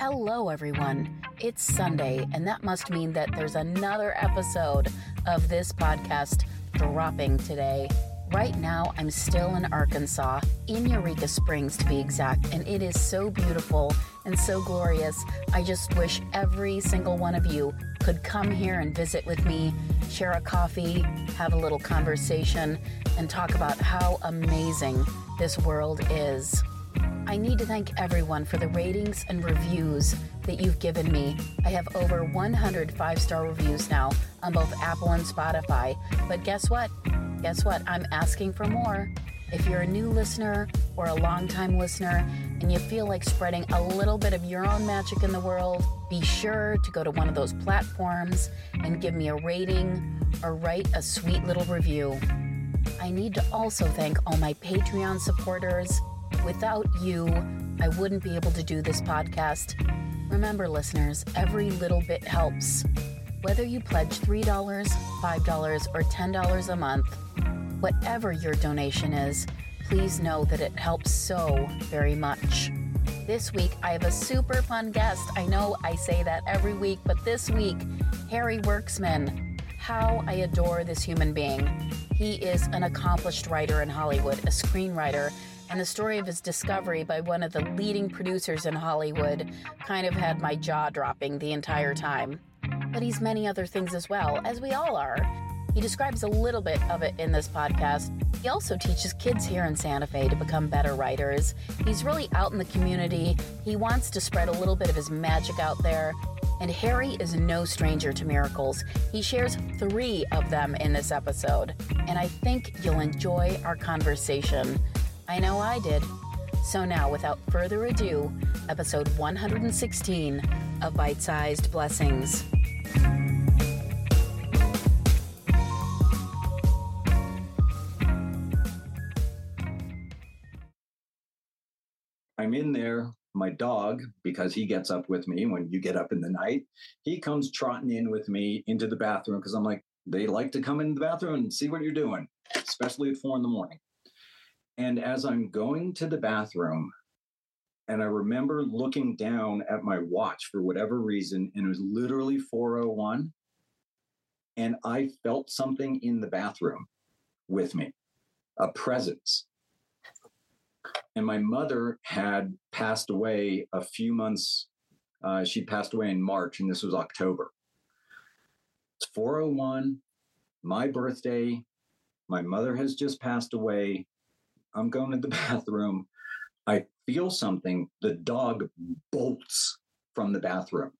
Hello, everyone. It's Sunday, and that must mean that there's another episode of this podcast dropping today. Right now, I'm still in Arkansas, in Eureka Springs to be exact, and it is so beautiful and so glorious. I just wish every single one of you could come here and visit with me, share a coffee, have a little conversation, and talk about how amazing this world is. I need to thank everyone for the ratings and reviews that you've given me. I have over 100 5-star reviews now on both Apple and Spotify. But guess what? I'm asking for more. If you're a new listener or a longtime listener and you feel like spreading a little bit of your own magic in the world, be sure to go to one of those platforms and give me a rating or write a sweet little review. I need to also thank all my Patreon supporters. Without you, I wouldn't be able to do this podcast. Remember, listeners, every little bit helps. Whether you pledge $3, $5, or $10 a month, whatever your donation is, please know that it helps so very much. This week, I have a super fun guest. I know I say that every week, but this week, Harry Worksman. How I adore this human being. He is an accomplished writer in Hollywood, a screenwriter, and the story of his discovery by one of the leading producers in Hollywood kind of had my jaw dropping the entire time. But he's many other things as well, as we all are. He describes a little bit of it in this podcast. He also teaches kids here in Santa Fe to become better writers. He's really out in the community. He wants to spread a little bit of his magic out there. And Harry is no stranger to miracles. He shares 3 of them in this episode. And I think you'll enjoy our conversation. I know I did. So now, without further ado, episode 116 of Bite-Sized Blessings. I'm in there. My dog, because he gets up with me when you get up in the night, he comes trotting in with me into the bathroom because I'm like, they like to come in the bathroom and see what you're doing, especially at 4 a.m. And as I'm going to the bathroom, and I remember looking down at my watch for whatever reason, and it was literally 4:01, and I felt something in the bathroom with me, a presence. And my mother had passed away a few months. She passed away in March, and this was October. It's 4:01, my birthday. My mother has just passed away. I'm going to the bathroom. I feel something. The dog bolts from the bathroom.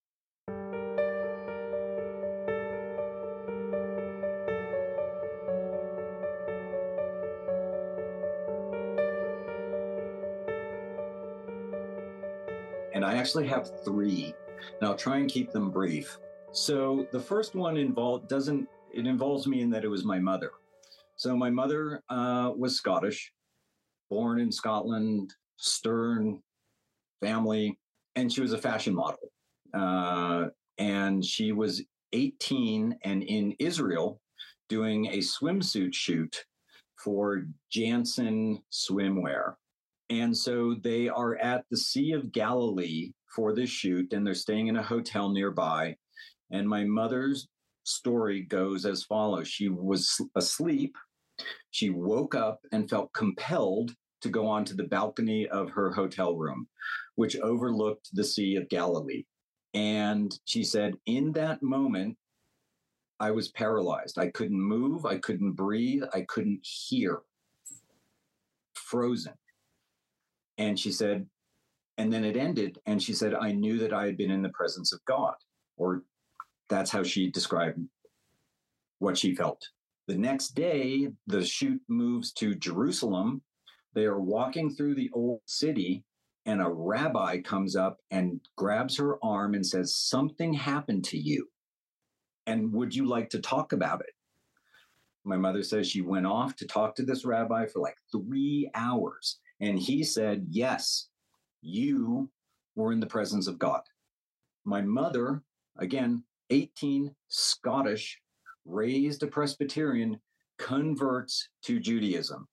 And I actually have 3, and I'll try and keep them brief. So the first one involves me in that it was my mother. So my mother was Scottish, born in Scotland, stern family, and she was a fashion model. And she was 18 and in Israel doing a swimsuit shoot for Janssen Swimwear. And so they are at the Sea of Galilee for this shoot, and they're staying in a hotel nearby. And my mother's story goes as follows. She was asleep. She woke up and felt compelled to go onto the balcony of her hotel room, which overlooked the Sea of Galilee. And she said, in that moment, I was paralyzed. I couldn't move. I couldn't breathe. I couldn't hear. Frozen. And she said, and then it ended. And she said, I knew that I had been in the presence of God, or that's how she described what she felt. The next day, the shoot moves to Jerusalem. They are walking through the old city, and a rabbi comes up and grabs her arm and says, something happened to you. And would you like to talk about it? My mother says she went off to talk to this rabbi for like 3 hours. And he said, yes, you were in the presence of God. My mother, again, 18, Scottish, raised a Presbyterian, converts to Judaism.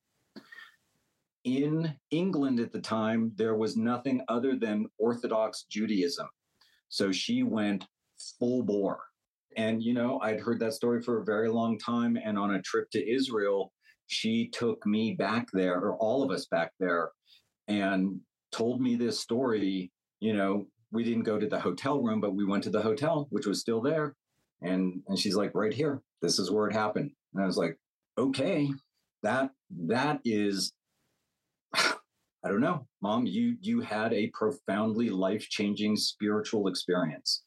In England at the time, there was nothing other than Orthodox Judaism. So she went full bore. And, I'd heard that story for a very long time. And on a trip to Israel, she took me back there, or all of us back there, and told me this story. We didn't go to the hotel room, but we went to the hotel, which was still there. And she's like, right here, this is where it happened. And I was like, okay, that is, I don't know, Mom, you had a profoundly life-changing spiritual experience.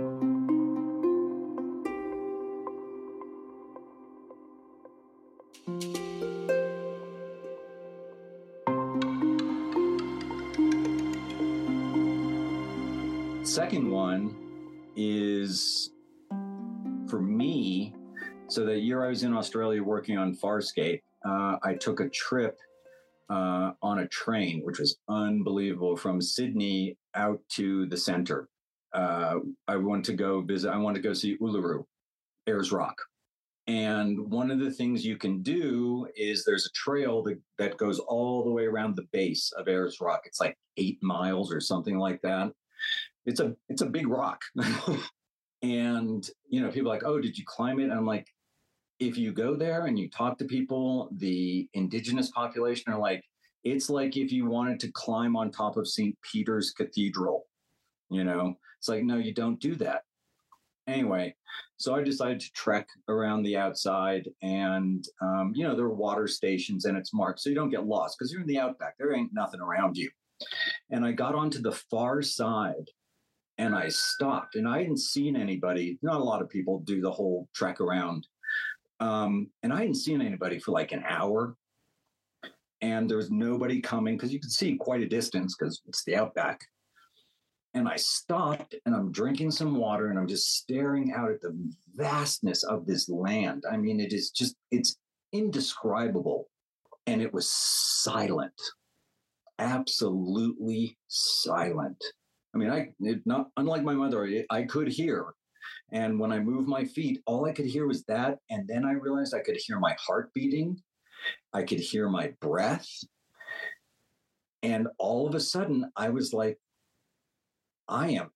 Second one is for me. So that year I was in Australia working on Farscape, I took a trip on a train, which was unbelievable, from Sydney out to the center. I wanted to go visit. I wanted to go see Uluru, Ayers Rock. And one of the things you can do is there's a trail that goes all the way around the base of Ayers Rock. It's like 8 miles or something like that. It's a big rock. And, people are like, oh, did you climb it? And I'm like, if you go there and you talk to people, the indigenous population are like, it's like if you wanted to climb on top of St. Peter's Cathedral, it's like, no, you don't do that. Anyway, so I decided to trek around the outside, and, there are water stations and it's marked so you don't get lost because you're in the outback. There ain't nothing around you. And I got onto the far side and I stopped, and I hadn't seen anybody. Not a lot of people do the whole trek around. And I hadn't seen anybody for like an hour, and there was nobody coming because you could see quite a distance because it's the outback. And I stopped and I'm drinking some water and I'm just staring out at the vastness of this land. I mean, it's indescribable. And it was silent, absolutely silent. I mean, unlike my mother, I could hear. And when I moved my feet, all I could hear was that. And then I realized I could hear my heart beating. I could hear my breath. And all of a sudden, I was like, I'm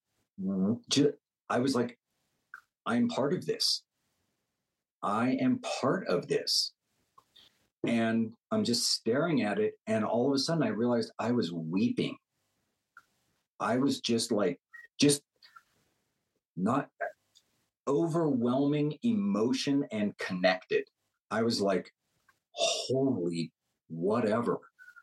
part of this. I am part of this. And I'm just staring at it. And all of a sudden, I realized I was weeping. I was just not overwhelming emotion and connected. I was like, holy whatever.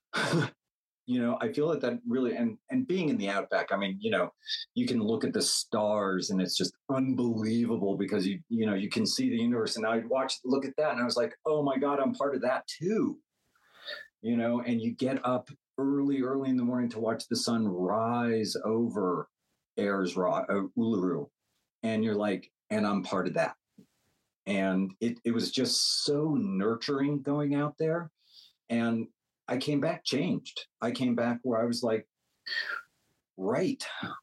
I feel that really, and being in the outback, I mean, you can look at the stars and it's just unbelievable because you can see the universe. And I look at that and I was like, oh my God, I'm part of that too. And you get up early in the morning to watch the sun rise over Ayers Rock, Uluru. And you're like, and I'm part of that. And it was just so nurturing going out there. And I came back changed. I came back where I was like, right.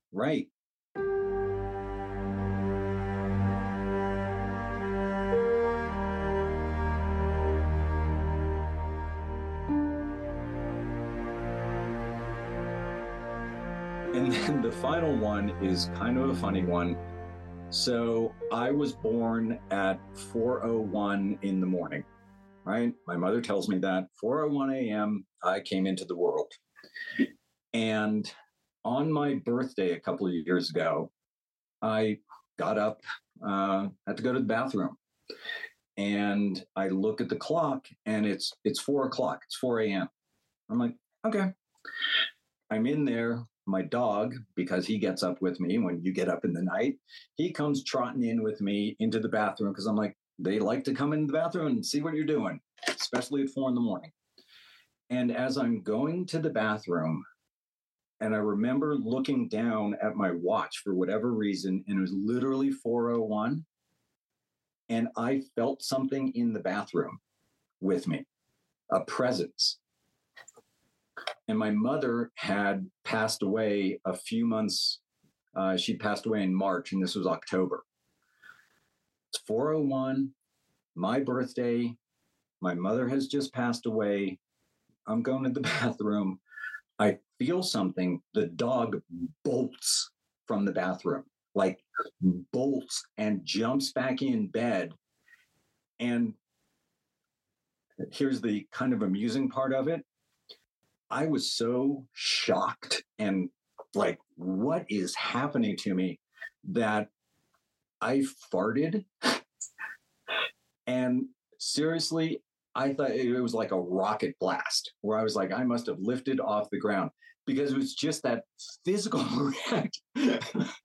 And then the final one is kind of a funny one. So I was born at 4:01 in the morning, right? My mother tells me that 4:01 a.m. I came into the world. And on my birthday a couple of years ago, I got up, had to go to the bathroom. And I look at the clock and it's 4 o'clock. It's 4 a.m. I'm like, okay. I'm in there. My dog, because he gets up with me when you get up in the night, he comes trotting in with me into the bathroom because I'm like, they like to come in the bathroom and see what you're doing, especially at 4 a.m. And as I'm going to the bathroom, and I remember looking down at my watch for whatever reason, and it was literally 4:01, and I felt something in the bathroom with me, a presence. And my mother had passed away a few months. She passed away in March, and this was October. It's 4:01, my birthday. My mother has just passed away. I'm going to the bathroom. I feel something. The dog bolts from the bathroom, like bolts and jumps back in bed. And here's the kind of amusing part of it. I was so shocked and like, what is happening to me, that I farted. And seriously, I thought it was like a rocket blast, where I was like, I must have lifted off the ground, because it was just that physical reaction.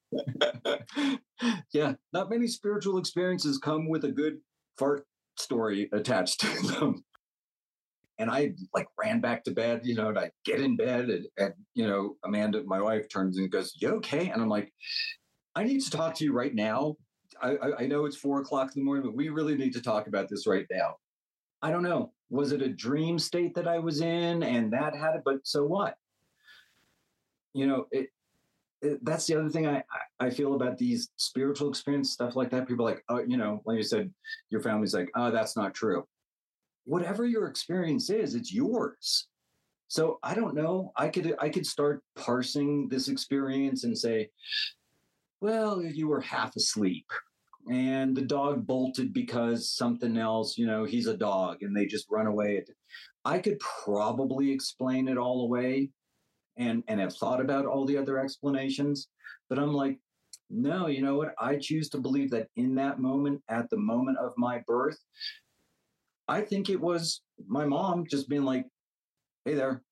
Yeah, not many spiritual experiences come with a good fart story attached to them. And I like ran back to bed, and I get in bed and Amanda, my wife, turns and goes, "You okay?" And I'm like, "I need to talk to you right now. I know it's 4:00 in the morning, but we really need to talk about this right now." I don't know. Was it a dream state that I was in and that had it? But so what? That's the other thing I feel about these spiritual experience, stuff like that. People are like, oh, like you said, your family's like, oh, that's not true. Whatever your experience is, it's yours. So I don't know. I could start parsing this experience and say, well, you were half asleep and the dog bolted because something else, he's a dog and they just run away. I could probably explain it all away and have thought about all the other explanations. But I'm like, no, you know what? I choose to believe that in that moment, at the moment of my birth, I think it was my mom just being like, hey there.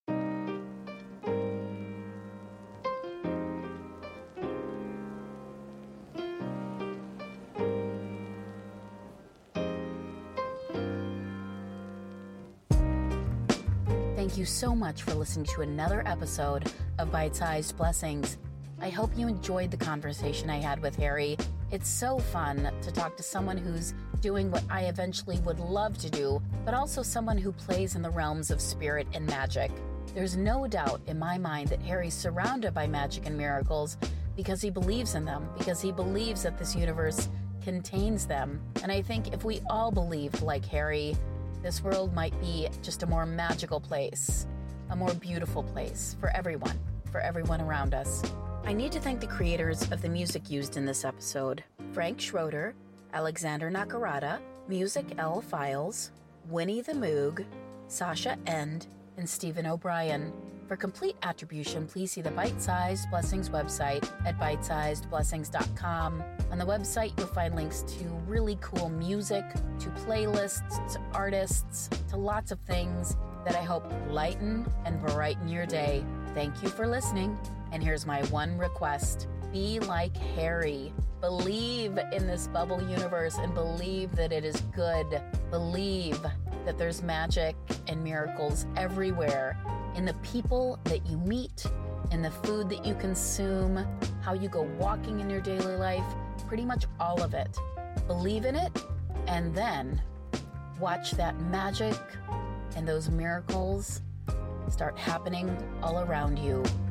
Thank you so much for listening to another episode of Bite-Sized Blessings. I hope you enjoyed the conversation I had with Harry. It's so fun to talk to someone who's doing what I eventually would love to do, but also someone who plays in the realms of spirit and magic. There's no doubt in my mind that Harry's surrounded by magic and miracles because he believes in them, because he believes that this universe contains them. And I think if we all believed like Harry, this world might be just a more magical place, a more beautiful place for everyone around us. I need to thank the creators of the music used in this episode: Frank Schroeder, Alexander Nakarada, Music L Files, Winnie the Moog, Sasha End, and Stephen O'Brien. For complete attribution, please see the Bite-Sized Blessings website at bitesizedblessings.com. On the website, you'll find links to really cool music, to playlists, to artists, to lots of things that I hope lighten and brighten your day. Thank you for listening. And here's my one request. Be like Harry. Believe in this bubble universe and believe that it is good. Believe that there's magic and miracles everywhere, in the people that you meet, in the food that you consume, how you go walking in your daily life, pretty much all of it. Believe in it, and then watch that magic and those miracles start happening all around you.